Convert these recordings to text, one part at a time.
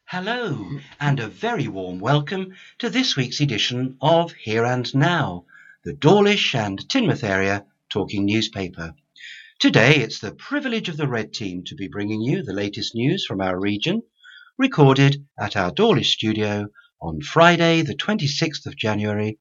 Hello, and a very warm welcome to this week's edition of Here and Now, the Dawlish and Teignmouth area talking newspaper. Today it's the privilege of the Red Team to be bringing you the latest news from our region, recorded at our Dawlish studio on Friday the 26th of January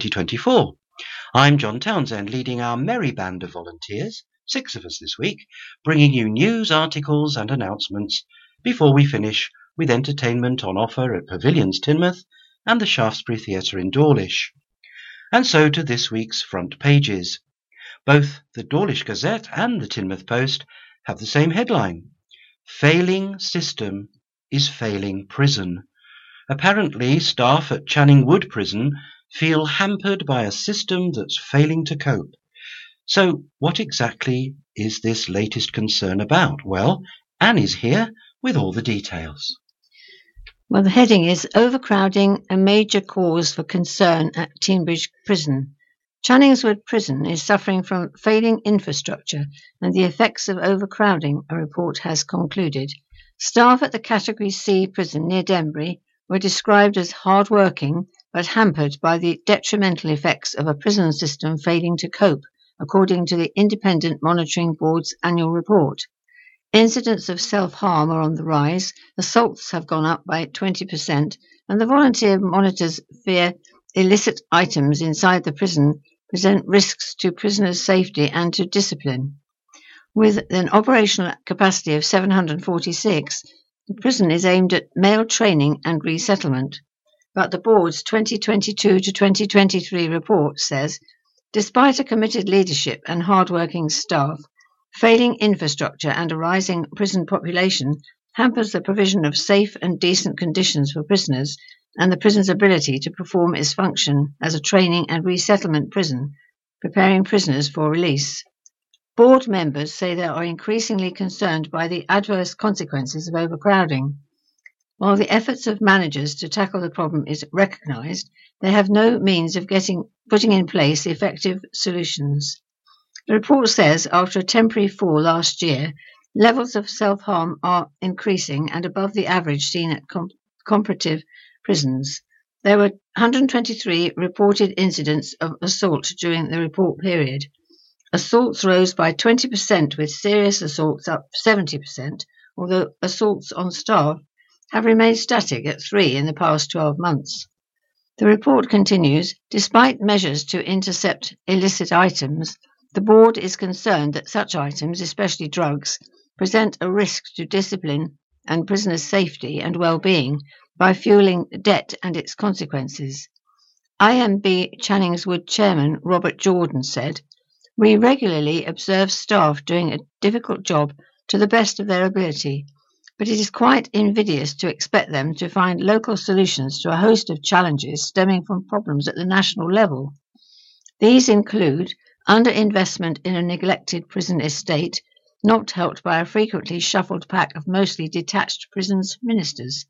2024. I'm John Townsend, leading our merry band of volunteers, 6 of us this week, bringing you news, articles and announcements before we finish with entertainment on offer at Pavilions Teignmouth and the Shaftesbury Theatre in Dawlish. And so to this week's front pages. Both the Dawlish Gazette and the Teignmouth Post have the same headline: Failing System is Failing Prison. Apparently, staff at Channing Wood Prison feel hampered by a system that's failing to cope. So what exactly is this latest concern about? Well, Anne is here with all the details. Well, the heading is Overcrowding, a Major Cause for Concern at Teignbridge Prison. Channings Wood Prison is suffering from failing infrastructure and the effects of overcrowding, a report has concluded. Staff at the Category C prison near Denbury were described as hard-working but hampered by the detrimental effects of a prison system failing to cope, according to the Independent Monitoring Board's annual report. Incidents of self-harm are on the rise, assaults have gone up by 20%, and the volunteer monitors fear illicit items inside the prison present risks to prisoners' safety and to discipline. With an operational capacity of 746, the prison is aimed at male training and resettlement. But the board's 2022 to 2023 report says, despite a committed leadership and hard-working staff, failing infrastructure and a rising prison population hampers the provision of safe and decent conditions for prisoners and the prison's ability to perform its function as a training and resettlement prison, preparing prisoners for release. Board members say they are increasingly concerned by the adverse consequences of overcrowding. While the efforts of managers to tackle the problem is recognised, they have no means of putting in place effective solutions. The report says after a temporary fall last year, levels of self-harm are increasing and above the average seen at comparative prisons. There were 123 reported incidents of assault during the report period. Assaults rose by 20%, with serious assaults up 70%, although assaults on staff have remained static at 3 in the past 12 months. The report continues, despite measures to intercept illicit items, the board is concerned that such items, especially drugs, present a risk to discipline and prisoners' safety and well-being by fueling debt and its consequences. IMB Channings Wood chairman Robert Jordan said, "We regularly observe staff doing a difficult job to the best of their ability, but it is quite invidious to expect them to find local solutions to a host of challenges stemming from problems at the national level. These include underinvestment in a neglected prison estate, not helped by a frequently shuffled pack of mostly detached prisons ministers.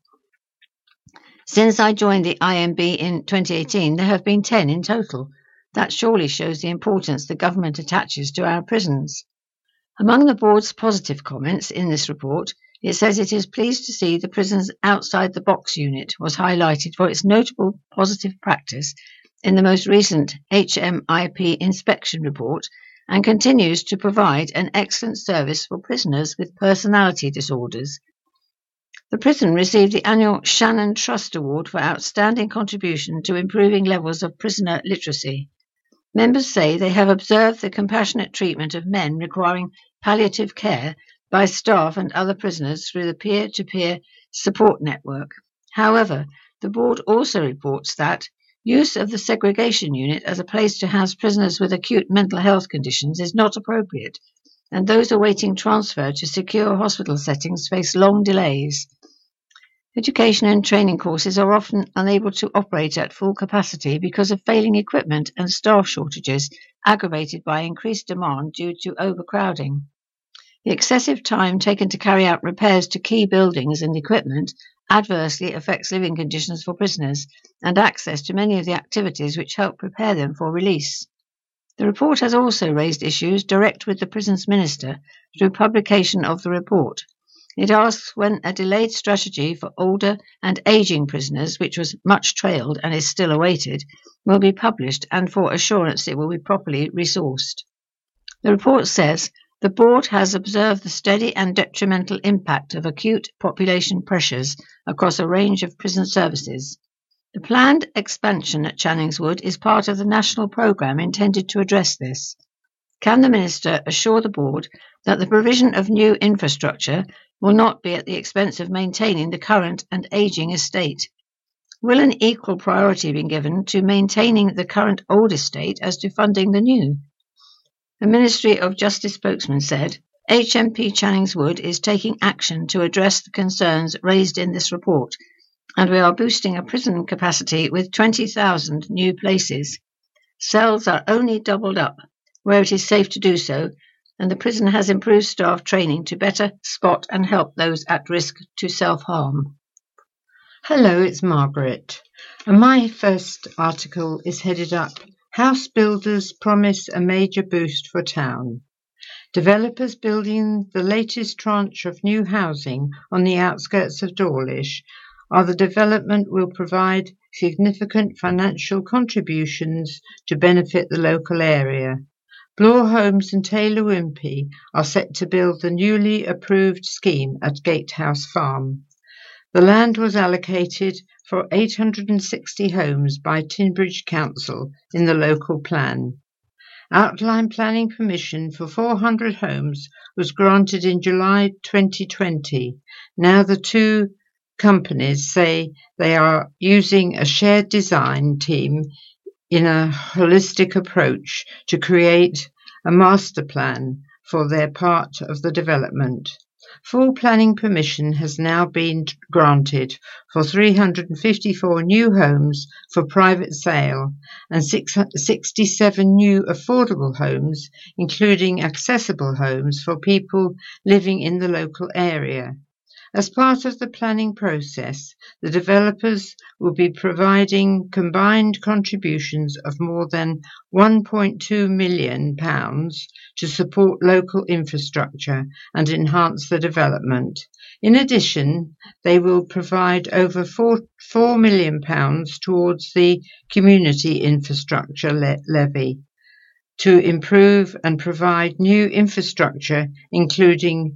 Since I joined the IMB in 2018, there have been 10 in total. That surely shows the importance the government attaches to our prisons." Among the board's positive comments in this report, it says it is pleased to see the prison's outside the box unit was highlighted for its notable positive practice in the most recent HMIP inspection report and continues to provide an excellent service for prisoners with personality disorders. The prison received the annual Shannon Trust Award for outstanding contribution to improving levels of prisoner literacy. Members say they have observed the compassionate treatment of men requiring palliative care by staff and other prisoners through the peer-to-peer support network. However, the board also reports that use of the segregation unit as a place to house prisoners with acute mental health conditions is not appropriate, and those awaiting transfer to secure hospital settings face long delays. Education and training courses are often unable to operate at full capacity because of failing equipment and staff shortages, aggravated by increased demand due to overcrowding. The excessive time taken to carry out repairs to key buildings and equipment adversely affects living conditions for prisoners and access to many of the activities which help prepare them for release. The report has also raised issues direct with the prison's minister through publication of the report. It asks when a delayed strategy for older and ageing prisoners, which was much trailed and is still awaited, will be published, and for assurance it will be properly resourced. The report says the board has observed the steady and detrimental impact of acute population pressures across a range of prison services. The planned expansion at Channings Wood is part of the national programme intended to address this. Can the Minister assure the board that the provision of new infrastructure will not be at the expense of maintaining the current and ageing estate? Will an equal priority be given to maintaining the current old estate as to funding the new? The Ministry of Justice spokesman said, HMP Channings Wood is taking action to address the concerns raised in this report, and we are boosting a prison capacity with 20,000 new places. Cells are only doubled up where it is safe to do so, and the prison has improved staff training to better spot and help those at risk to self-harm. Hello, it's Margaret. And my first article is headed up, House Builders Promise a Major Boost for Town. Developers building the latest tranche of new housing on the outskirts of Dawlish are the development will provide significant financial contributions to benefit the local area. Bloor Homes and Taylor Wimpey are set to build the newly approved scheme at Gatehouse Farm. The land was allocated for 860 homes by Tinbridge Council in the local plan. Outline planning permission for 400 homes was granted in July 2020. Now the two companies say they are using a shared design team in a holistic approach to create a master plan for their part of the development. Full planning permission has now been granted for 354 new homes for private sale and 67 new affordable homes, including accessible homes for people living in the local area. As part of the planning process, the developers will be providing combined contributions of more than £1.2 million to support local infrastructure and enhance the development. In addition, they will provide over £4 million towards the Community Infrastructure Levy to improve and provide new infrastructure, including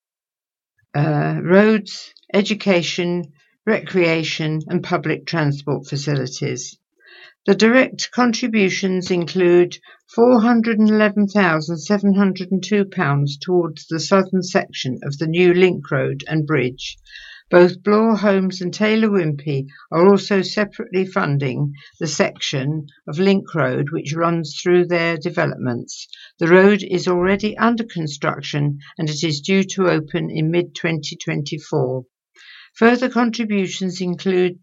roads, education, recreation and public transport facilities. The direct contributions include £411,702 towards the southern section of the new link road and bridge. Both Bloor Homes and Taylor Wimpey are also separately funding the section of Link Road which runs through their developments. The road is already under construction and it is due to open in mid-2024. Further contributions include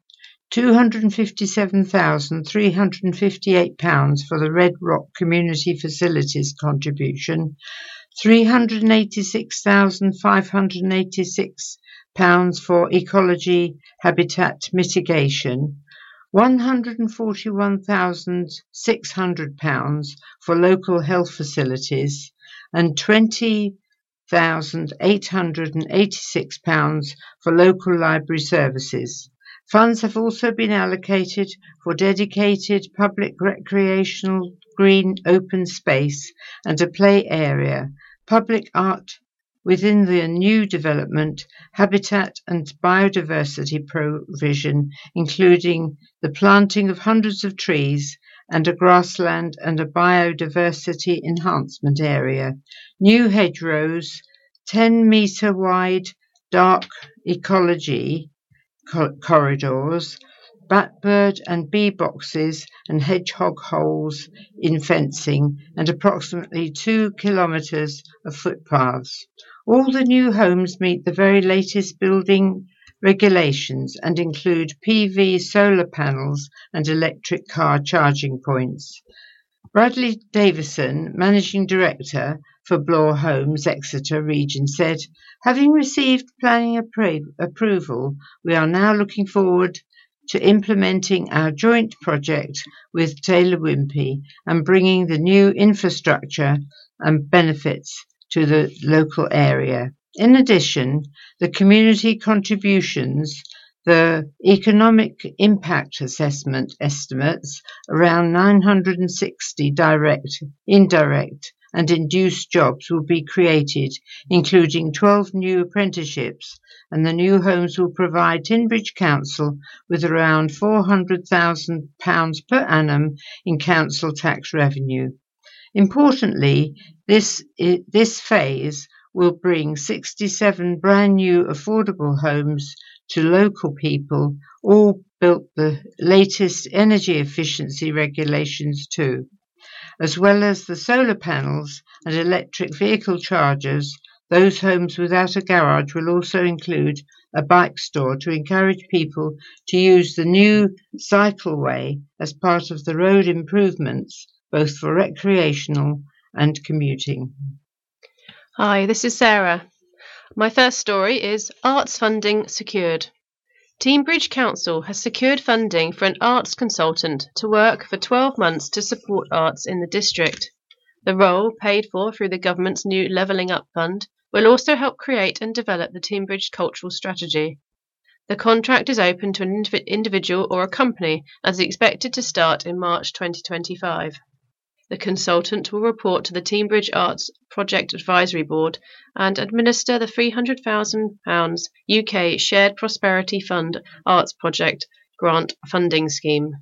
£257,358 for the Red Rock Community Facilities contribution, £386,586 for ecology habitat mitigation, £141,600 for local health facilities, and £20,886 for local library services. Funds have also been allocated for dedicated public recreational green open space and a play area, public art within the new development, habitat and biodiversity provision, including the planting of hundreds of trees and a grassland and a biodiversity enhancement area, new hedgerows, 10-metre wide dark ecology corridors, batbird and bee boxes and hedgehog holes in fencing, and approximately 2 kilometres of footpaths. All the new homes meet the very latest building regulations and include PV solar panels and electric car charging points. Bradley Davison, Managing Director for Bloor Homes, Exeter Region, said, having received planning approval, we are now looking forward to implementing our joint project with Taylor Wimpey and bringing the new infrastructure and benefits to the local area. In addition, the community contributions, the economic impact assessment estimates around 960 direct, indirect, and induced jobs will be created, including 12 new apprenticeships, and the new homes will provide Tinbridge Council with around £400,000 per annum in council tax revenue. Importantly, this phase will bring 67 brand new affordable homes to local people, all built the latest energy efficiency regulations too. As well as the solar panels and electric vehicle chargers, those homes without a garage will also include a bike store to encourage people to use the new cycleway as part of the road improvements, both for recreational and commuting. Hi, this is Sarah. My first story is Arts Funding Secured. Teignbridge Council has secured funding for an arts consultant to work for 12 months to support arts in the district. The role, paid for through the government's new Levelling Up Fund, will also help create and develop the Teignbridge cultural strategy. The contract is open to an individual or a company and is expected to start in March 2025. The consultant will report to the Teignbridge Arts Project Advisory Board and administer the £300,000 UK Shared Prosperity Fund Arts Project Grant Funding Scheme.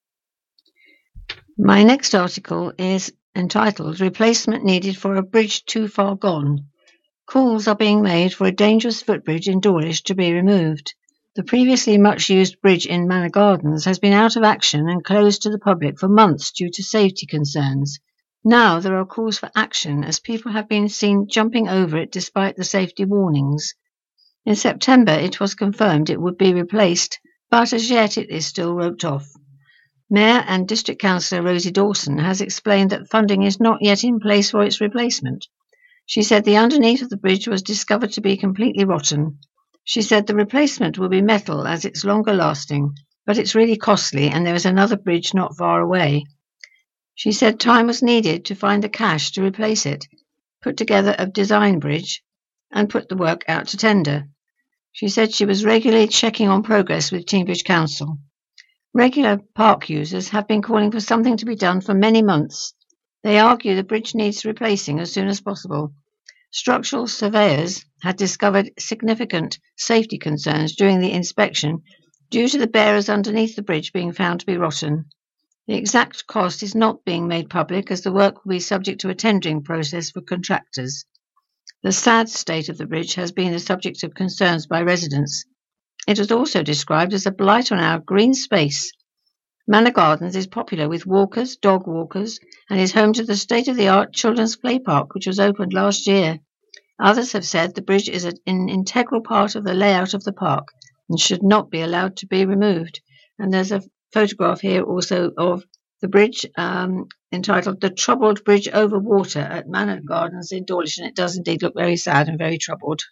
My next article is entitled Replacement Needed for a Bridge Too Far Gone. Calls are being made for a dangerous footbridge in Dawlish to be removed. The previously much-used bridge in Manor Gardens has been out of action and closed to the public for months due to safety concerns. Now there are calls for action as people have been seen jumping over it despite the safety warnings. In September it was confirmed it would be replaced, but as yet it is still roped off. Mayor and District Councillor Rosie Dawson has explained that funding is not yet in place for its replacement. She said the underneath of the bridge was discovered to be completely rotten. She said the replacement will be metal as it's longer lasting, but it's really costly and there is another bridge not far away. She said time was needed to find the cash to replace it, put together a design bridge, and put the work out to tender. She said she was regularly checking on progress with Teignbridge Council. Regular park users have been calling for something to be done for many months. They argue the bridge needs replacing as soon as possible. Structural surveyors had discovered significant safety concerns during the inspection due to the bearers underneath the bridge being found to be rotten. The exact cost is not being made public as the work will be subject to a tendering process for contractors. The sad state of the bridge has been the subject of concerns by residents. It was also described as a blight on our green space. Manor Gardens is popular with walkers, dog walkers, and is home to the state-of-the-art children's play park, which was opened last year. Others have said the bridge is an integral part of the layout of the park and should not be allowed to be removed. And there's a photograph here also of the bridge entitled The Troubled Bridge Over Water at Manor Gardens in Dawlish, and it does indeed look very sad and very troubled.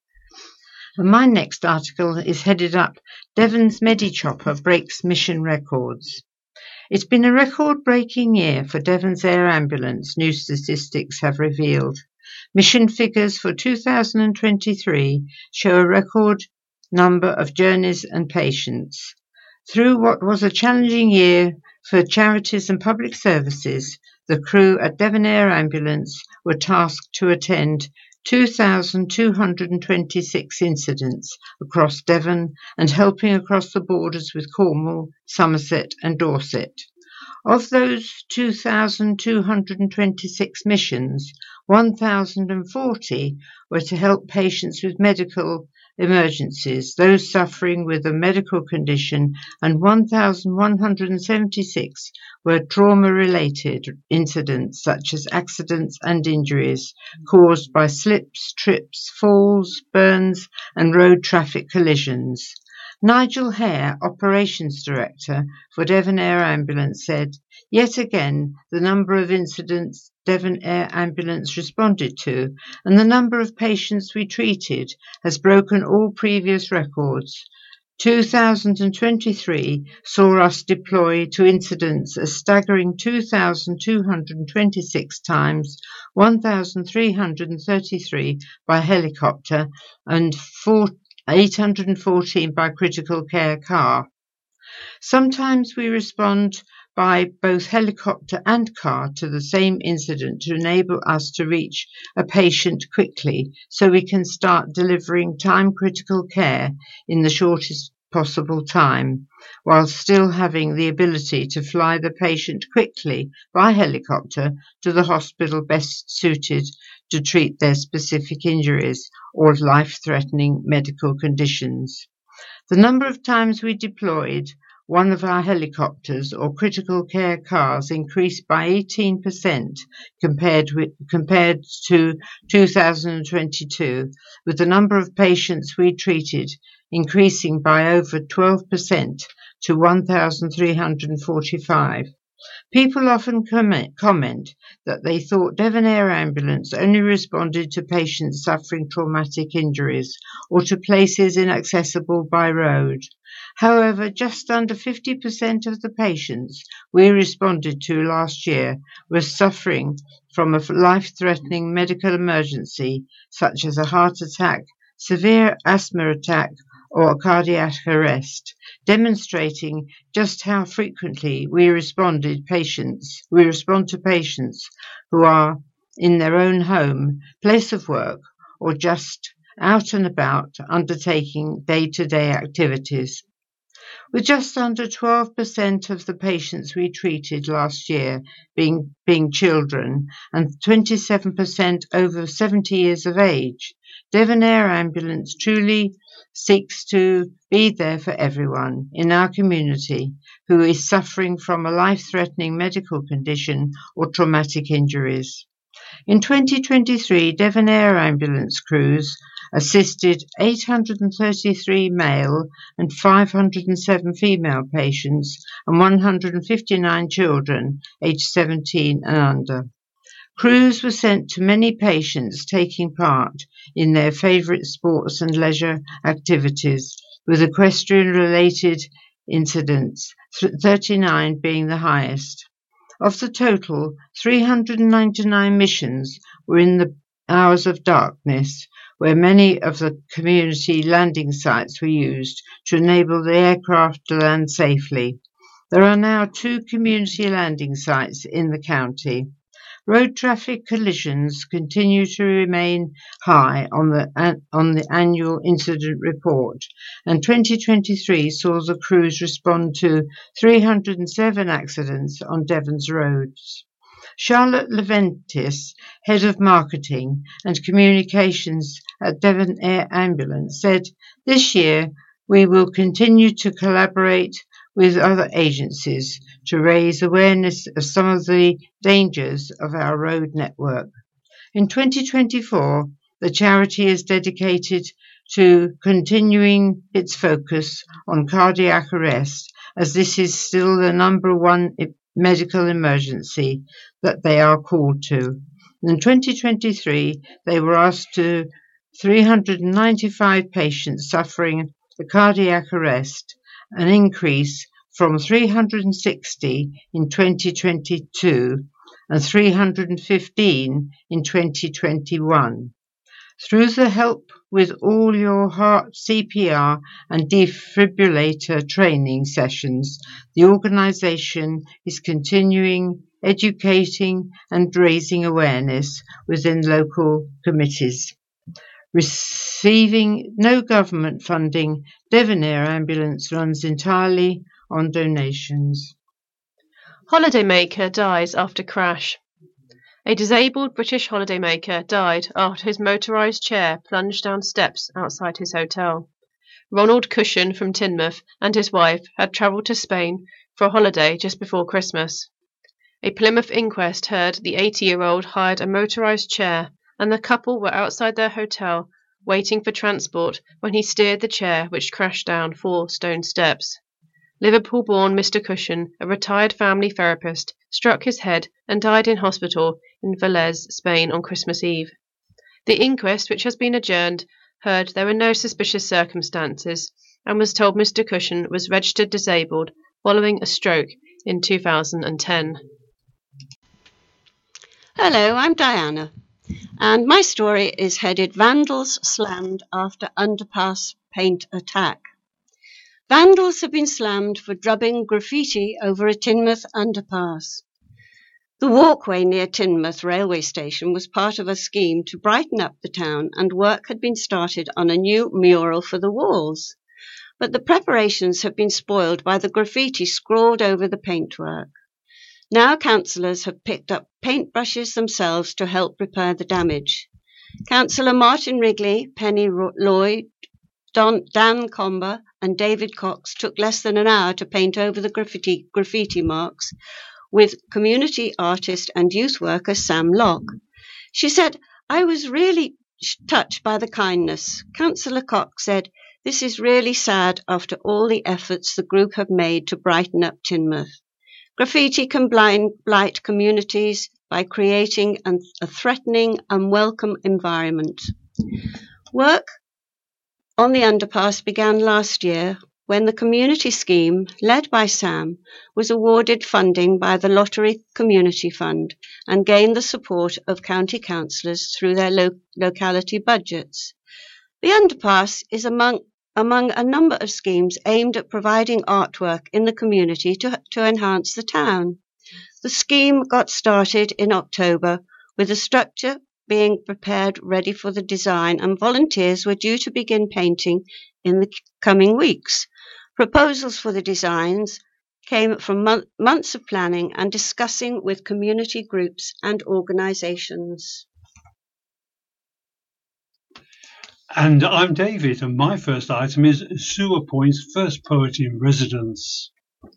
And my next article is headed up Devon's Medichopper breaks mission records. It's been a record-breaking year for Devon's Air Ambulance, new statistics have revealed. Mission figures for 2023 show a record number of journeys and patients. Through what was a challenging year for charities and public services, the crew at Devon Air Ambulance were tasked to attend 2,226 incidents across Devon and helping across the borders with Cornwall, Somerset and Dorset. Of those 2,226 missions, 1,040 were to help patients with medical emergencies, those suffering with a medical condition, and 1,176 were trauma-related incidents such as accidents and injuries caused by slips, trips, falls, burns and road traffic collisions. Nigel Hare, Operations Director for Devon Air Ambulance, said, "Yet again, the number of incidents Devon Air Ambulance responded to and the number of patients we treated has broken all previous records. 2023 saw us deploy to incidents a staggering 2,226 times, 1,333 by helicopter, and 814 by critical care car. Sometimes we respond by both helicopter and car to the same incident to enable us to reach a patient quickly so we can start delivering time-critical care in the shortest possible time, while still having the ability to fly the patient quickly by helicopter to the hospital best suited to treat their specific injuries or life-threatening medical conditions. The number of times we deployed one of our helicopters or critical care cars increased by 18% compared to 2022, with the number of patients we treated increasing by over 12% to 1,345. People often comment that they thought Devon Air Ambulance only responded to patients suffering traumatic injuries or to places inaccessible by road. However, just under 50% of the patients we responded to last year were suffering from a life-threatening medical emergency, such as a heart attack, severe asthma attack, or a cardiac arrest, demonstrating just how frequently we respond to patients who are in their own home, place of work, or just out and about undertaking day-to-day activities. With just under 12% of the patients we treated last year being children and 27% over 70 years of age, Devon Air Ambulance truly seeks to be there for everyone in our community who is suffering from a life-threatening medical condition or traumatic injuries. In 2023, Devon Air Ambulance crews assisted 833 male and 507 female patients and 159 children aged 17 and under. Crews were sent to many patients taking part in their favourite sports and leisure activities, with equestrian-related incidents, 39 being the highest. Of the total, 399 missions were in the hours of darkness, where many of the community landing sites were used to enable the aircraft to land safely. There are now 2 community landing sites in the county. Road traffic collisions continue to remain high on the annual incident report, and 2023 saw the crews respond to 307 accidents on Devon's roads. Charlotte Leventis, Head of Marketing and Communications at Devon Air Ambulance, said, "This year we will continue to collaborate with other agencies to raise awareness of some of the dangers of our road network." In 2024, the charity is dedicated to continuing its focus on cardiac arrest, as this is still the number one medical emergency that they are called to. In 2023, they were asked to 395 patients suffering a cardiac arrest, an increase from 360 in 2022 and 315 in 2021. Through the help with all your heart CPR and defibrillator training sessions, the organisation is continuing educating and raising awareness within local committees. Receiving no government funding, Devon Air Ambulance runs entirely on donations. Holidaymaker dies after crash. A disabled British holidaymaker died after his motorised chair plunged down steps outside his hotel. Ronald Cushion from Teignmouth and his wife had travelled to Spain for a holiday just before Christmas. A Plymouth inquest heard the 80-year-old hired a motorised chair, and the couple were outside their hotel waiting for transport when he steered the chair, which crashed down 4 stone steps. Liverpool-born Mr. Cushion, a retired family therapist, struck his head and died in hospital in Vélez, Spain on Christmas Eve. The inquest, which has been adjourned, heard there were no suspicious circumstances and was told Mr. Cushion was registered disabled following a stroke in 2010. Hello, I'm Diana, and my story is headed Vandals Slammed After Underpass Paint Attack. Vandals have been slammed for drubbing graffiti over a Teignmouth underpass. The walkway near Teignmouth railway station was part of a scheme to brighten up the town, and work had been started on a new mural for the walls. But the preparations have been spoiled by the graffiti scrawled over the paintwork. Now councillors have picked up paintbrushes themselves to help repair the damage. Councillor Martin Wrigley, Penny Lloyd, Dan Comber and David Cox took less than an hour to paint over the graffiti marks with community artist and youth worker Sam Locke. She said, "I was really touched by the kindness." Councillor Cox said, "This is really sad after all the efforts the group have made to brighten up Teignmouth. Graffiti can blight communities by creating a threatening, unwelcome environment." Work on the underpass began last year when the community scheme, led by Sam, was awarded funding by the Lottery Community Fund and gained the support of county councillors through their locality budgets. The underpass is among a number of schemes aimed at providing artwork in the community to enhance the town. The scheme got started in October with the structure being prepared ready for the design, and volunteers were due to begin painting in the coming weeks. Proposals for the designs came from months of planning and discussing with community groups and organisations. And I'm David, and my first item is Sue appoints first poet in residence.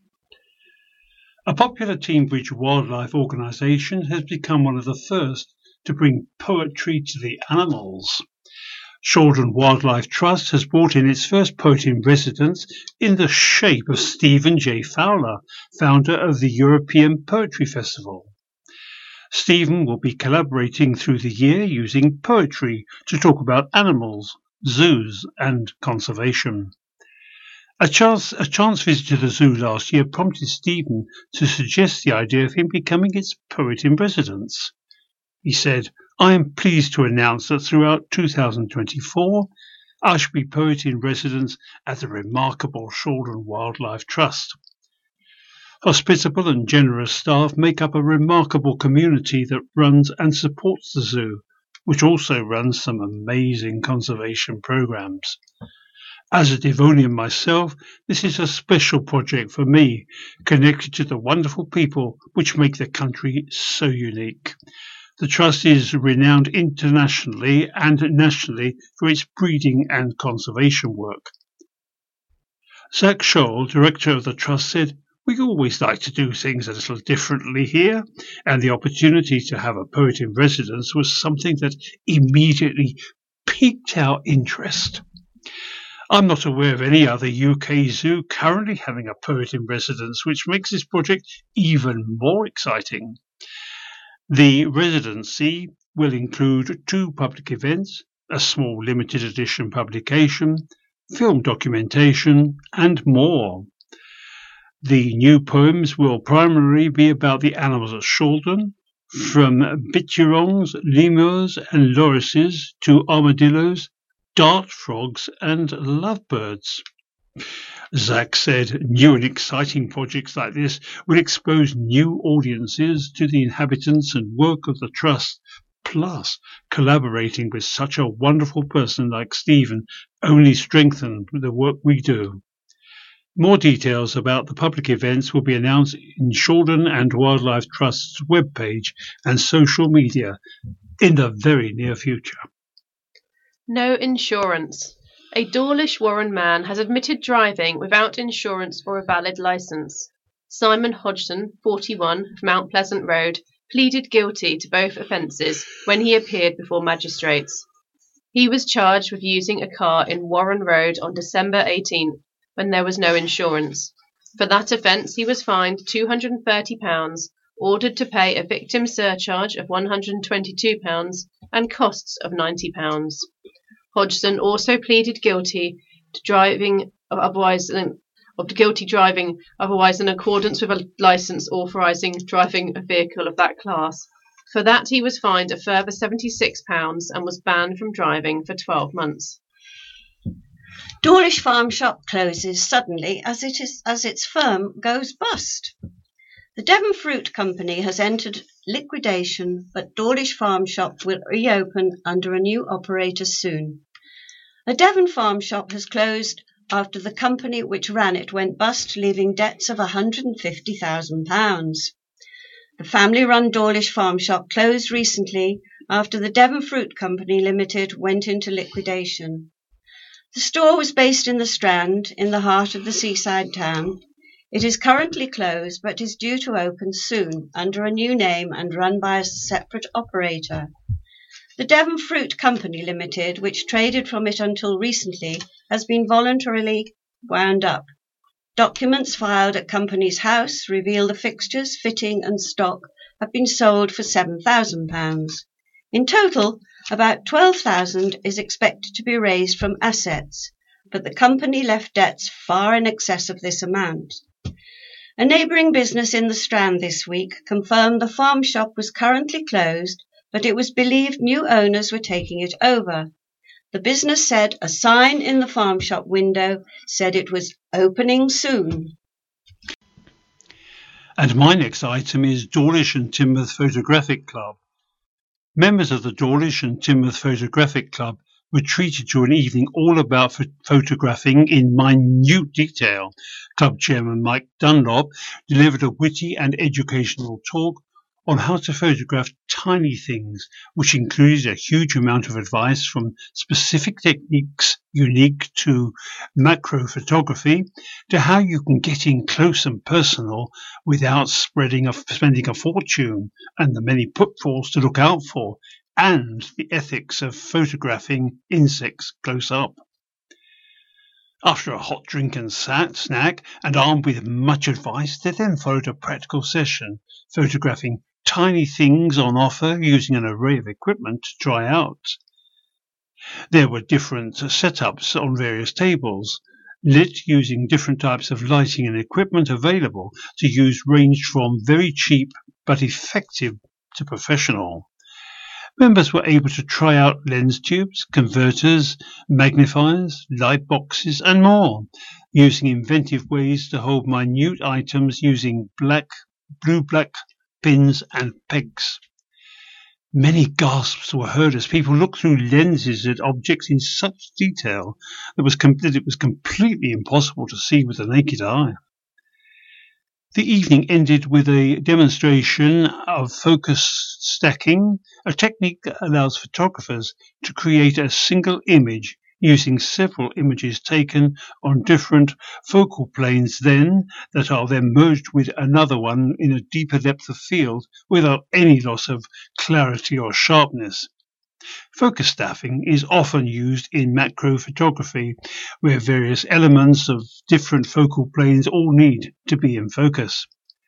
A popular Teignbridge wildlife organisation has become one of the first to bring poetry to the animals. Shaldon Wildlife Trust has brought in its first poet in residence in the shape of Stephen J. Fowler, founder of the European Poetry Festival. Stephen will be collaborating through the year using poetry to talk about animals, zoos and conservation. A chance visit to the zoo last year prompted Stephen to suggest the idea of him becoming its poet in residence. He said, "I am pleased to announce that throughout 2024, I shall be poet in residence at the remarkable Shaldon Wildlife Trust. Hospitable and generous staff make up a remarkable community that runs and supports the zoo, which also runs some amazing conservation programs. As a Devonian myself, this is a special project for me, connected to the wonderful people which make the country so unique. The Trust is renowned internationally and nationally for its breeding and conservation work." Zach Scholl, director of the Trust, said, "We always like to do things a little differently here, and the opportunity to have a poet in residence was something that immediately piqued our interest. I'm not aware of any other UK zoo currently having a poet in residence, which makes this project even more exciting." The residency will include 2 public events, a small limited edition publication, film documentation, and more. The new poems will primarily be about the animals at Shaldon, from bitturons, lemurs, and lorises to armadillos, dart frogs, and lovebirds. Zach said new and exciting projects like this will expose new audiences to the inhabitants and work of the Trust, plus collaborating with such a wonderful person like Stephen only strengthen the work we do. More details about the public events will be announced in Shaldon and Wildlife Trust's webpage and social media in the very near future. No insurance. A Dawlish Warren man has admitted driving without insurance or a valid licence. Simon Hodgson, 41, of Mount Pleasant Road, pleaded guilty to both offences when he appeared before magistrates. He was charged with using a car in Warren Road on December 18th, when there was no insurance. For that offence, he was fined £230, ordered to pay a victim surcharge of £122 and costs of £90. Hodgson also pleaded guilty to driving otherwise in accordance with a licence authorising driving a vehicle of that class. For that, he was fined a further £76 and was banned from driving for 12 months. Dawlish Farm Shop closes suddenly as its firm goes bust. The Devon Fruit Company has entered liquidation, but Dawlish Farm Shop will reopen under a new operator soon. A Devon farm shop has closed after the company which ran it went bust, leaving debts of £150,000. The family-run Dawlish Farm Shop closed recently after the Devon Fruit Company Limited went into liquidation. The store was based in the Strand, in the heart of the seaside town. It is currently closed, but is due to open soon under a new name and run by a separate operator. The Devon Fruit Company Limited, which traded from it until recently, has been voluntarily wound up. Documents filed at Company's House reveal the fixtures, fitting and stock have been sold for £7,000. In total, about £12,000 is expected to be raised from assets, but the company left debts far in excess of this amount. A neighbouring business in the Strand this week confirmed the farm shop was currently closed, but it was believed new owners were taking it over. The business said a sign in the farm shop window said it was opening soon. And my next item is Dawlish and Teignmouth Photographic Club. Members of the Dawlish and Teignmouth Photographic Club were treated to an evening all about photographing in minute detail. Club chairman Mike Dunlop delivered a witty and educational talk on how to photograph tiny things, which included a huge amount of advice from specific techniques unique to macro photography to how you can get in close and personal without spending a fortune, and the many pitfalls to look out for, and the ethics of photographing insects close up. After a hot drink and snack, and armed with much advice, there then followed a practical session, photographing tiny things on offer using an array of equipment to try out. There were different setups on various tables, lit using different types of lighting and equipment available to use ranged from very cheap but effective to professional. Members were able to try out lens tubes, converters, magnifiers, light boxes and more, using inventive ways to hold minute items using blue-black pins and pegs. Many gasps were heard as people looked through lenses at objects in such detail that it was completely impossible to see with the naked eye. The evening ended with a demonstration of focus stacking, a technique that allows photographers to create a single image using several images taken on different focal planes that are then merged with another one in a deeper depth of field without any loss of clarity or sharpness. Focus stacking is often used in macro photography, where various elements of different focal planes all need to be in focus.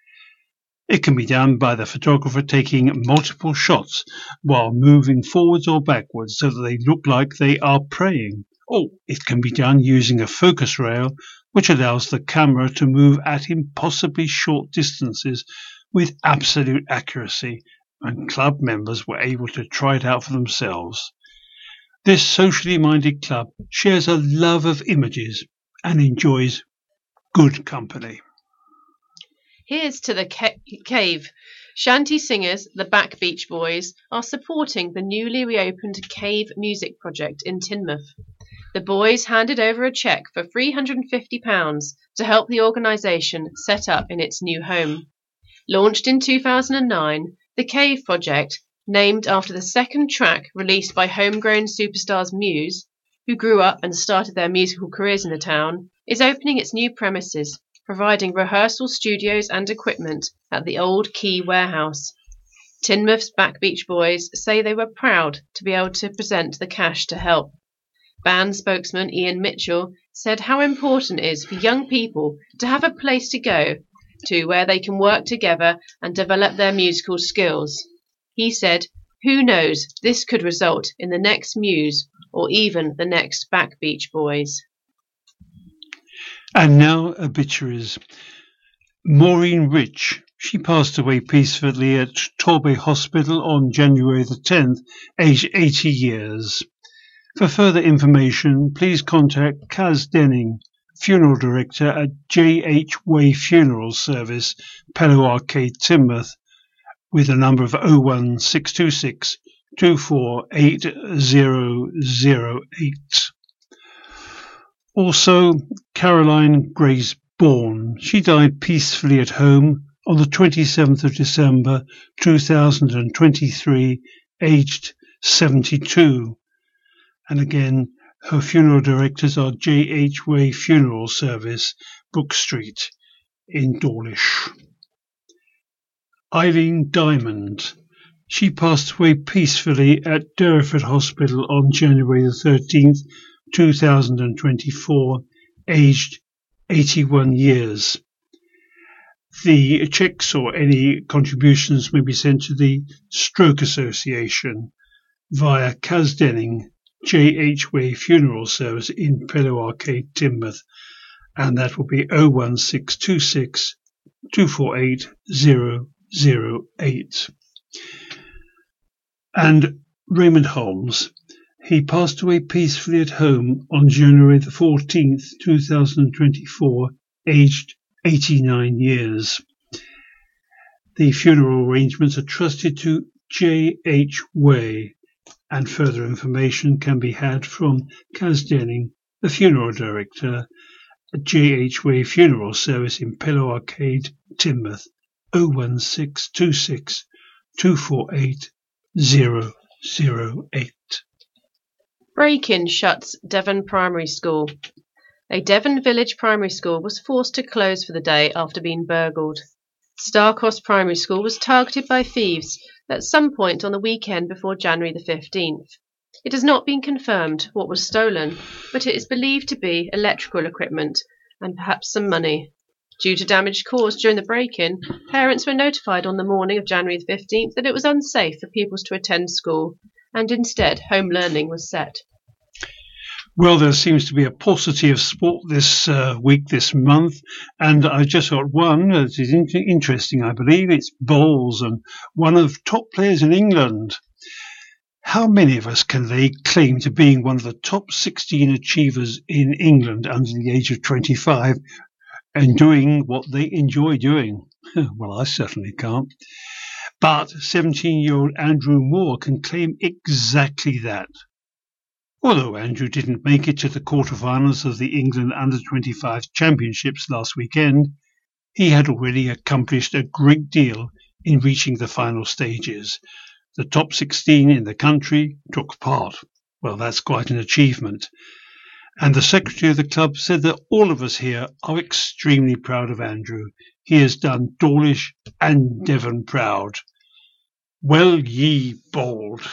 It can be done by the photographer taking multiple shots while moving forwards or backwards so that they look like they are praying. Or it can be done using a focus rail, which allows the camera to move at impossibly short distances with absolute accuracy, and club members were able to try it out for themselves. This socially minded club shares a love of images and enjoys good company. Here's to the cave. Shanty singers, the Back Beach Boys, are supporting the newly reopened Cave Music Project in Teignmouth. The boys handed over a cheque for £350 to help the organisation set up in its new home. Launched in 2009, the Cave Project, named after the second track released by homegrown superstars Muse, who grew up and started their musical careers in the town, is opening its new premises, providing rehearsal studios and equipment at the old Quay warehouse. Teignmouth's Back Beach Boys say they were proud to be able to present the cash to help. Band spokesman Ian Mitchell said how important it is for young people to have a place to go to where they can work together and develop their musical skills. He said, "Who knows, this could result in the next Muse or even the next Back Beach Boys." And now obituaries. Maureen Rich She passed away peacefully at Torbay Hospital on January the 10th, aged 80 years. For further information, please contact Kaz Denning, Funeral Director at J.H. Way Funeral Service, Pellow Arcade, Teignmouth, with a number of 01626 248008. Also, Caroline Grace Bourne. She died peacefully at home on the 27th of December 2023, aged 72. And again, her funeral directors are J.H. Way Funeral Service, Brook Street in Dawlish. Eileen Diamond. She passed away peacefully at Derriford Hospital on January the 13th, 2024, aged 81 years. The cheques or any contributions may be sent to the Stroke Association via Kaz Denning, J.H. Way Funeral Service in Pellow Arcade, Teignmouth, and that will be 01626 248 008. And Raymond Holmes. He passed away peacefully at home on January the 14th, 2024, aged 89 years. The funeral arrangements are trusted to J.H. Way, and further information can be had from Kaz Denning, the funeral director at J.H. Way Funeral Service in Pellow Arcade, Teignmouth, 01626 248 008. Break-in shuts Devon Primary School. A Devon village primary school was forced to close for the day after being burgled. Starcross Primary School was targeted by thieves at some point on the weekend before January the 15th. It has not been confirmed what was stolen, but it is believed to be electrical equipment and perhaps some money. Due to damage caused during the break-in, parents were notified on the morning of January the 15th that it was unsafe for pupils to attend school, and instead home learning was set. Well, there seems to be a paucity of sport this week, this month, and I just got one that is interesting, I believe. It's bowls, and one of top players in England. How many of us can lay claim to being one of the top 16 achievers in England under the age of 25 and doing what they enjoy doing? Well, I certainly can't. But 17-year-old Andrew Moore can claim exactly that. Although Andrew didn't make it to the quarterfinals of the England Under-25 Championships last weekend, he had already accomplished a great deal in reaching the final stages. The top 16 in the country took part. Well, that's quite an achievement. And the secretary of the club said that all of us here are extremely proud of Andrew. He has done Dawlish and Devon proud. Well ye bowled.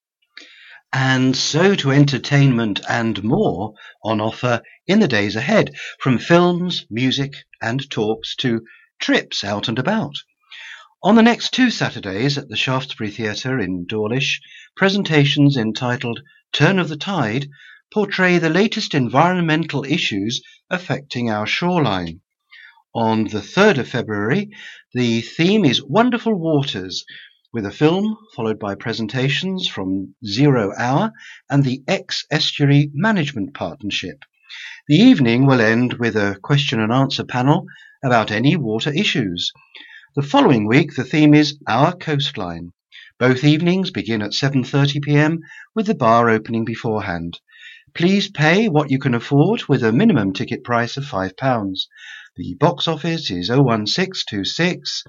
And so to entertainment and more on offer in the days ahead, from films, music and talks to trips out and about. On the next 2 Saturdays at the Shaftesbury Theatre in Dawlish, presentations entitled Turn of the Tide portray the latest environmental issues affecting our shoreline. On the 3rd of February, the theme is Wonderful Waters, with a film followed by presentations from 0 Hour and the Ex-Estuary Management Partnership. The evening will end with a question and answer panel about any water issues. The following week, the theme is Our Coastline. Both evenings begin at 7:30 p.m. with the bar opening beforehand. Please pay what you can afford with a minimum ticket price of £5. The box office is 01626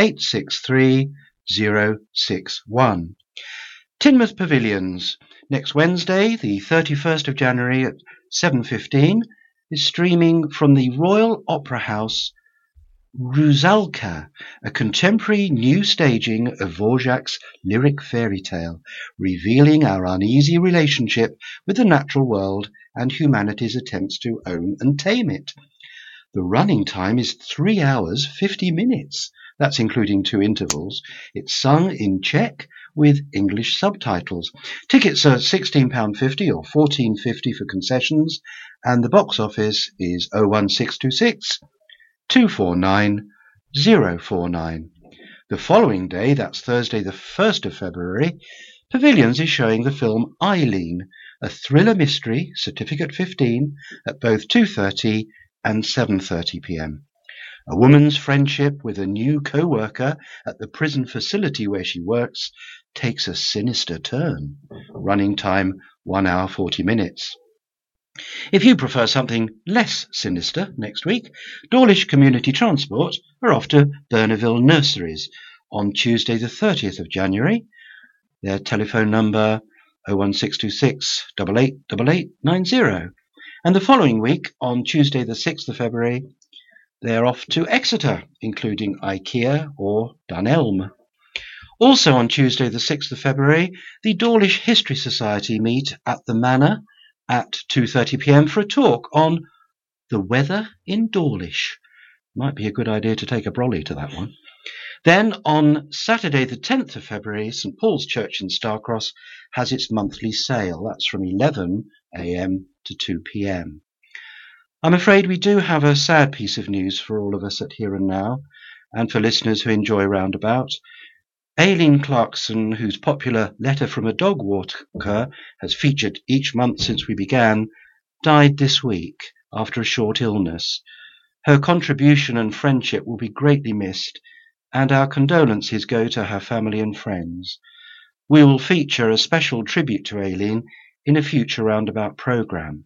863 061. Teignmouth Pavilions. Next Wednesday, the 31st of January at 7:15, is streaming from the Royal Opera House Rusalka, a contemporary new staging of Dvořák's lyric fairy tale, revealing our uneasy relationship with the natural world and humanity's attempts to own and tame it. The running time is 3 hours 50 minutes. That's including 2 intervals. It's sung in Czech with English subtitles. Tickets are £16.50 or £14.50 for concessions, and the box office is 01626 249 049. The following day, that's Thursday the 1st of February, Pavilions is showing the film Eileen, a thriller mystery, Certificate 15, at both 2:30 and 7:30 p.m. A woman's friendship with a new co-worker at the prison facility where she works takes a sinister turn. Running time 1 hour 40 minutes. If you prefer something less sinister next week, Dawlish Community Transport are off to Burnaville Nurseries on Tuesday the 30th of January. Their telephone number 01626 888890. And the following week, on Tuesday the 6th of February, they're off to Exeter, including IKEA or Dunelm. Also on Tuesday the 6th of February, the Dawlish History Society meet at the Manor at 2:30 p.m. for a talk on the weather in Dawlish. Might be a good idea to take a brolly to that one. Then on Saturday the 10th of February, St Paul's Church in Starcross has its monthly sale. That's from 11 a.m. to 2 p.m. I'm afraid we do have a sad piece of news for all of us at Here and Now, and for listeners who enjoy Roundabout. Aileen Clarkson, whose popular Letter from a Dog Walker has featured each month since we began, died this week after a short illness. Her contribution and friendship will be greatly missed, and our condolences go to her family and friends. We will feature a special tribute to Aileen in a future Roundabout programme.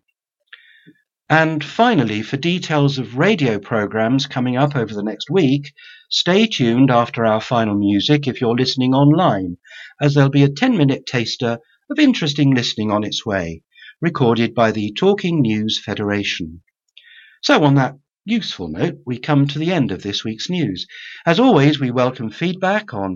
And finally, for details of radio programmes coming up over the next week, stay tuned after our final music if you're listening online, as there'll be a 10-minute taster of interesting listening on its way, recorded by the Talking News Federation. So on that useful note, we come to the end of this week's news. As always, we welcome feedback on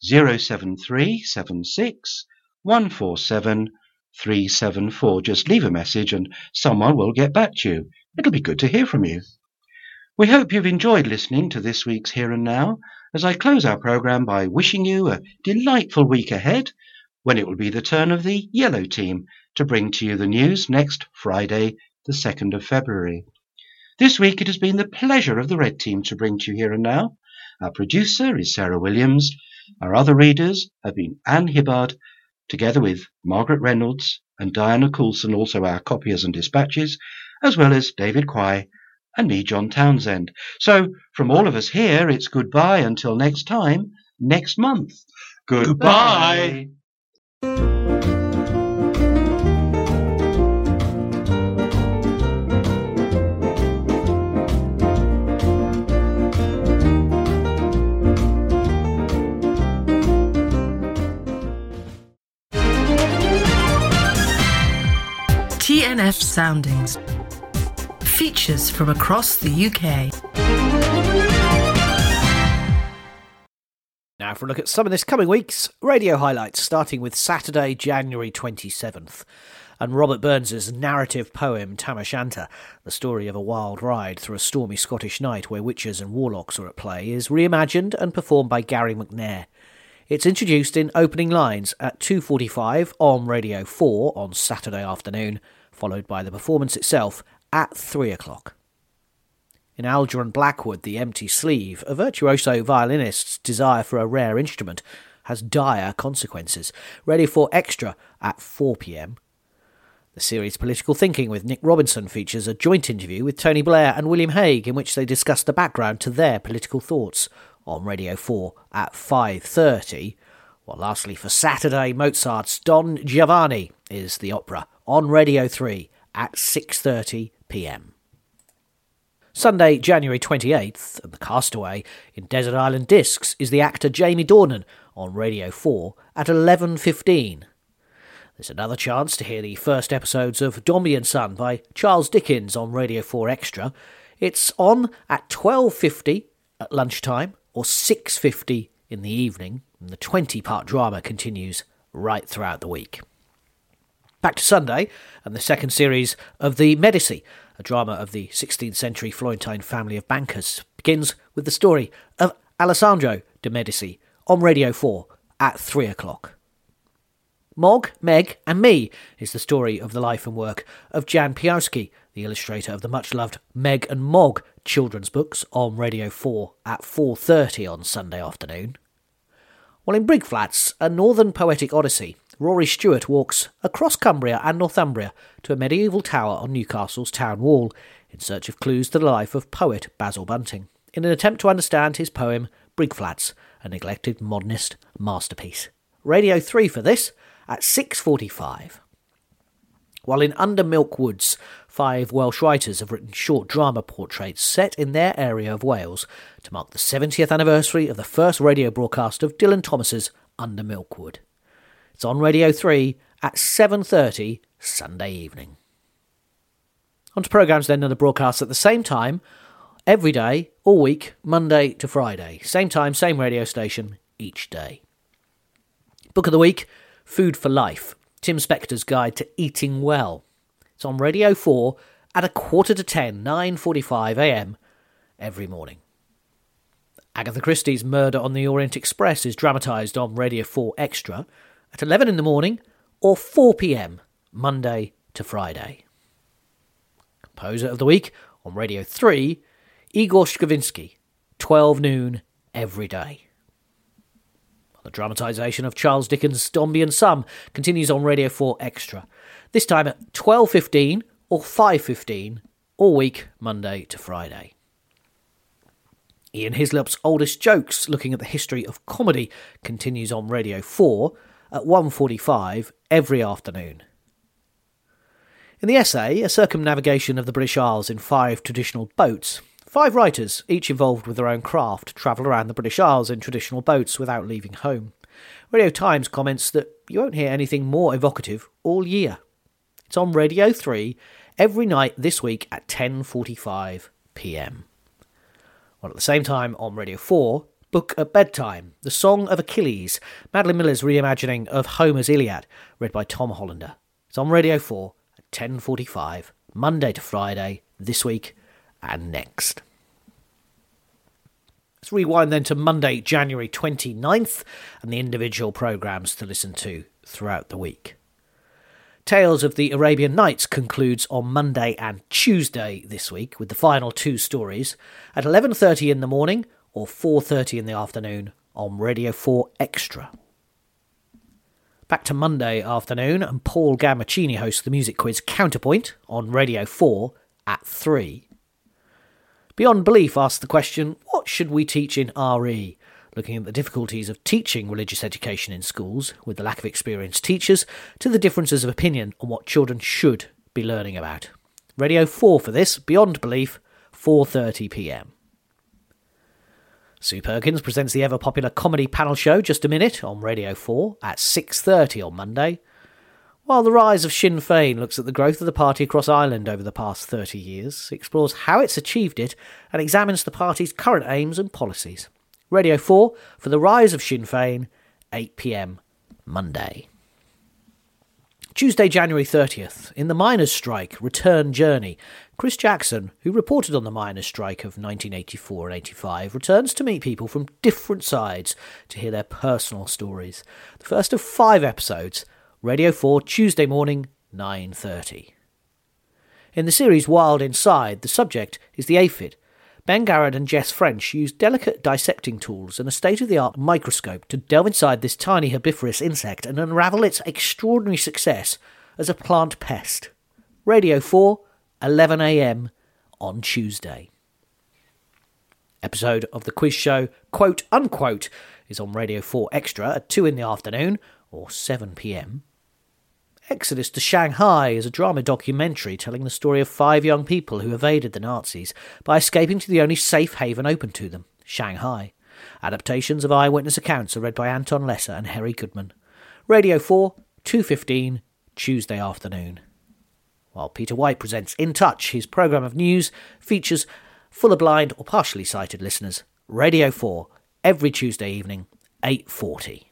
07376 147 374. Just leave a message and someone will get back to you. It'll be good to hear from you. We hope you've enjoyed listening to this week's Here and Now, as I close our programme by wishing you a delightful week ahead, when it will be the turn of the Yellow Team to bring to you the news next Friday, the 2nd of February. This week it has been the pleasure of the Red Team to bring to you Here and Now. Our producer is Sarah Williams. Our other readers have been Anne Hibbard, together with Margaret Reynolds and Diana Coulson, also our copiers and dispatches, as well as David Quay and me, John Townsend. So, from all of us here, it's goodbye until next time, next month. Goodbye. TNF Soundings. Features from across the UK. Now for a look at some of this coming week's radio highlights, starting with Saturday, January 27th. And Robert Burns's narrative poem Tam O'Shanter, the story of a wild ride through a stormy Scottish night where witches and warlocks are at play, is reimagined and performed by Gary McNair. It's introduced in opening lines at 2:45 on Radio 4 on Saturday afternoon, followed by the performance itself at 3 o'clock. In Algernon Blackwood, The Empty Sleeve, a virtuoso violinist's desire for a rare instrument has dire consequences. Radio 4 Extra at 4 p.m. The series Political Thinking with Nick Robinson features a joint interview with Tony Blair and William Hague in which they discuss the background to their political thoughts, on Radio 4 at 5:30. Well, lastly, for Saturday, Mozart's Don Giovanni is the opera on Radio 3 at 6:30 p.m. Sunday, January 28th, and The Castaway in Desert Island Discs is the actor Jamie Dornan on Radio 4 at 11:15. There's another chance to hear the first episodes of Dombey and Son by Charles Dickens on Radio 4 Extra. It's on at 12:50 at lunchtime or 6:50 in the evening, and the 20-part drama continues right throughout the week. Back to Sunday, and the second series of The Medici, a drama of the 16th century Florentine family of bankers, begins with the story of Alessandro de' Medici on Radio 4 at 3 o'clock. Mog, Meg and Me is the story of the life and work of Jan Piarski, the illustrator of the much-loved Meg and Mog children's books on Radio 4 at 4:30 on Sunday afternoon. While in Brigflats, a northern poetic odyssey, Rory Stewart walks across Cumbria and Northumbria to a medieval tower on Newcastle's town wall in search of clues to the life of poet Basil Bunting, in an attempt to understand his poem Brigflats, a neglected modernist masterpiece. Radio 3 for this at 6:45. While in Under Milk Woods, 5 Welsh writers have written short drama portraits set in their area of Wales to mark the 70th anniversary of the first radio broadcast of Dylan Thomas's Under Milkwood. It's on Radio 3 at 7:30 Sunday evening. On to programmes then and the broadcasts at the same time, every day, all week, Monday to Friday. Same time, same radio station, each day. Book of the week, Food for Life, Tim Spector's Guide to Eating Well. It's on Radio 4 at 9:45, 9:45am every morning. Agatha Christie's Murder on the Orient Express is dramatised on Radio 4 Extra at 11 in the morning or 4pm, Monday to Friday. Composer of the Week on Radio 3, Igor Stravinsky, 12 noon every day. The dramatisation of Charles Dickens' Dombey and Son continues on Radio 4 Extra, this time at 12:15 or 5:15, all week, Monday to Friday. Ian Hislop's Oldest Jokes, looking at the history of comedy, continues on Radio 4 at 1:45 every afternoon. In the essay, A Circumnavigation of the British Isles in 5 Traditional Boats, 5 writers, each involved with their own craft, travel around the British Isles in traditional boats without leaving home. Radio Times comments that you won't hear anything more evocative all year. It's on Radio 3 every night this week at 10:45pm. While at the same time on Radio 4, Book at Bedtime, The Song of Achilles, Madeline Miller's reimagining of Homer's Iliad, read by Tom Hollander. It's on Radio 4 at 10:45, Monday to Friday, this week and next. Let's rewind then to Monday, January 29th, and the individual programmes to listen to throughout the week. Tales of the Arabian Nights concludes on Monday and Tuesday this week, with the final 2 stories at 11:30 in the morning or 4:30 in the afternoon on Radio 4 Extra. Back to Monday afternoon, and Paul Gammaccini hosts the music quiz Counterpoint on Radio 4 at 3. Beyond Belief asks the question, what should we teach in RE? Looking at the difficulties of teaching religious education in schools, with the lack of experienced teachers, to the differences of opinion on what children should be learning about. Radio 4 for this, Beyond Belief, 4:30pm. Sue Perkins presents the ever-popular comedy panel show Just a Minute on Radio 4 at 6:30 on Monday, while The Rise of Sinn Féin looks at the growth of the party across Ireland over the past 30 years, explores how it's achieved it, and examines the party's current aims and policies. Radio 4 for The Rise of Sinn Féin, 8pm Monday. Tuesday, January 30th, in the miners' strike Return Journey, Chris Jackson, who reported on the miners' strike of 1984 and 85, returns to meet people from different sides to hear their personal stories. The first of 5 episodes, Radio 4, Tuesday morning, 9:30. In the series Wild Inside, the subject is the aphid. Ben Garrett and Jess French use delicate dissecting tools and a state-of-the-art microscope to delve inside this tiny herbivorous insect and unravel its extraordinary success as a plant pest. Radio 4, 11am on Tuesday. Episode of the quiz show Quote Unquote is on Radio 4 Extra at 2 in the afternoon or 7pm. Exodus to Shanghai is a drama documentary telling the story of 5 young people who evaded the Nazis by escaping to the only safe haven open to them, Shanghai. Adaptations of eyewitness accounts are read by Anton Lesser and Harry Goodman. Radio 4, 2:15, Tuesday afternoon. While Peter White presents In Touch, his programme of news, features full of blind or partially sighted listeners. Radio 4, every Tuesday evening, 8:40.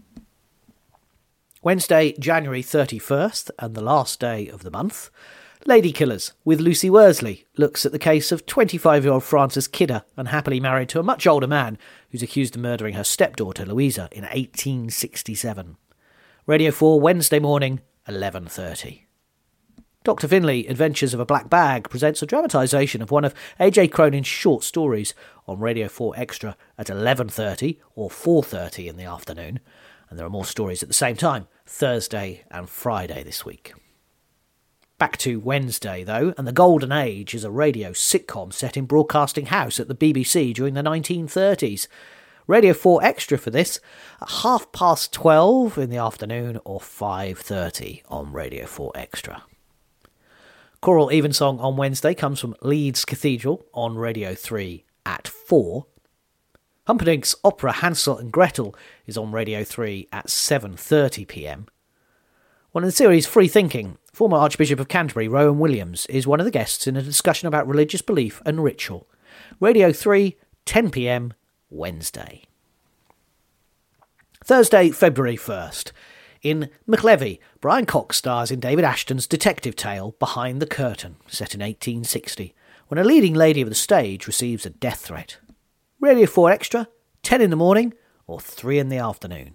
Wednesday, January 31st, and the last day of the month, Lady Killers with Lucy Worsley looks at the case of 25-year-old Frances Kidder, unhappily married to a much older man who's accused of murdering her stepdaughter Louisa in 1867. Radio 4 Wednesday morning, 11:30. Dr. Finlay, Adventures of a Black Bag, presents a dramatisation of one of A.J. Cronin's short stories on Radio 4 Extra at 11:30 or 4:30 in the afternoon. And there are more stories at the same time, Thursday and Friday this week. Back to Wednesday, though, and The Golden Age is a radio sitcom set in Broadcasting House at the BBC during the 1930s. Radio 4 Extra for this at 12:30 in the afternoon or 5:30 on Radio 4 Extra. Choral Evensong on Wednesday comes from Leeds Cathedral on Radio 3 at 4. Humperdinck's opera Hansel and Gretel is on Radio 3 at 7:30pm. Well, in the series Free Thinking, former Archbishop of Canterbury Rowan Williams is one of the guests in a discussion about religious belief and ritual. Radio 3, 10pm, Wednesday. Thursday, February 1st. In McLevy, Brian Cox stars in David Ashton's detective tale Behind the Curtain, set in 1860, when a leading lady of the stage receives a death threat. Radio 4 Extra, 10 in the morning or 3 in the afternoon.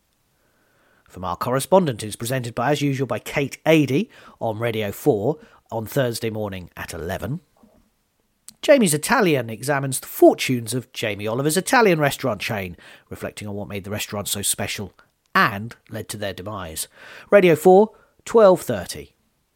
From Our Correspondent is presented by, as usual, by Kate Adie on Radio 4 on Thursday morning at 11. Jamie's Italian examines the fortunes of Jamie Oliver's Italian restaurant chain, reflecting on what made the restaurant so special and led to their demise. Radio 4, 12:30.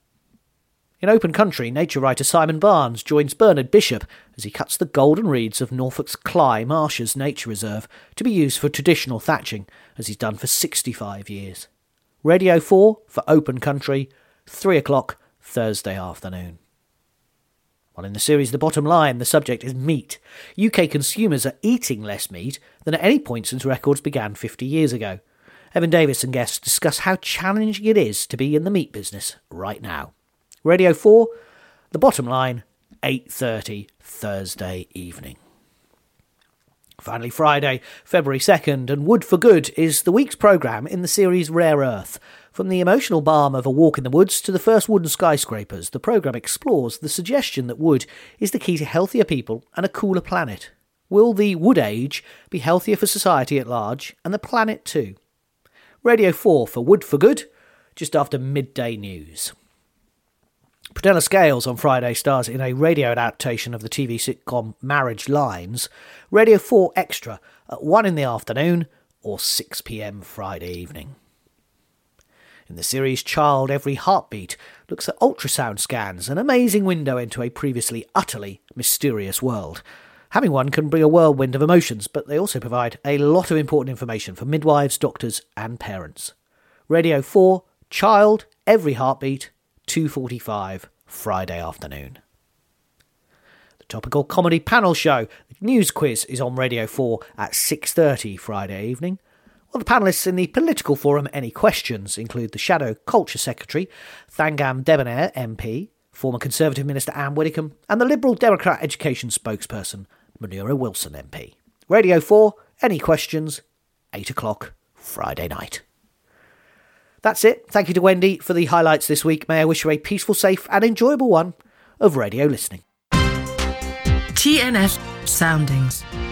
In Open Country, nature writer Simon Barnes joins Bernard Bishop as he cuts the golden reeds of Norfolk's Cley Marshes Nature Reserve to be used for traditional thatching, as he's done for 65 years. Radio 4 for Open Country, 3 o'clock Thursday afternoon. While in the series The Bottom Line, the subject is meat. UK consumers are eating less meat than at any point since records began 50 years ago. Evan Davis and guests discuss how challenging it is to be in the meat business right now. Radio 4, The Bottom Line, 8:30 Thursday evening. Finally, Friday, February 2nd, and Wood for Good is the week's programme in the series Rare Earth. From the emotional balm of a walk in the woods to the first wooden skyscrapers, the programme explores the suggestion that wood is the key to healthier people and a cooler planet. Will the wood age be healthier for society at large and the planet too? Radio 4 for Wood for Good, just after midday news. Prunella Scales on Friday stars in a radio adaptation of the TV sitcom Marriage Lines. Radio 4 Extra at 1 in the afternoon or 6pm Friday evening. In the series Child Every Heartbeat looks at ultrasound scans, an amazing window into a previously utterly mysterious world. Having one can bring a whirlwind of emotions, but they also provide a lot of important information for midwives, doctors and parents. Radio 4 Child Every Heartbeat, 2:45 Friday afternoon. The topical comedy panel show, the News Quiz, is on Radio 4 at 6:30 Friday evening. While the panellists in the political forum Any Questions include the Shadow Culture Secretary, Thangam Debonair MP, former Conservative Minister Anne Widdecombe, and the Liberal Democrat Education Spokesperson Munira Wilson MP. Radio 4, Any Questions, 8 o'clock Friday night. That's it. Thank you to Wendy for the highlights this week. May I wish you a peaceful, safe and enjoyable one of radio listening. TNF Soundings.